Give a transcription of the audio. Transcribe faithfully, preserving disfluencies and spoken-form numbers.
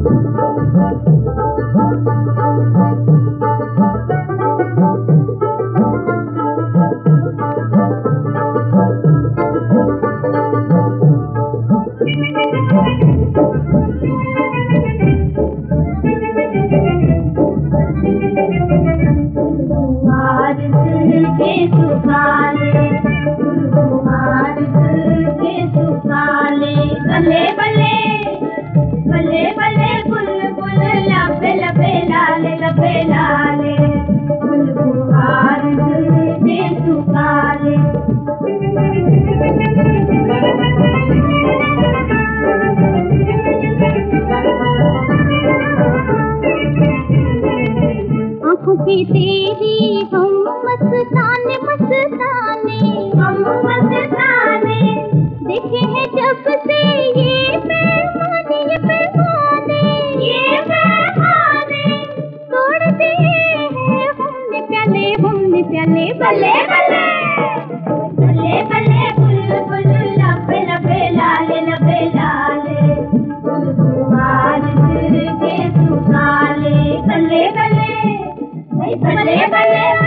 तेरी हम मस्ताने मस्ताने हम मस्ताने देखे हैं जब से ये पैमाने ये पैमाने ये पैमाने तोड़ दिए हैं हमने प्याले हमने प्याले बल्ले बल्ले बल्ले बल्ले बुलबुल लबे लबे लाले लबे लाले बुलबुल दिल के सुखाले बल्ले बल्ले बल्ले बल्ले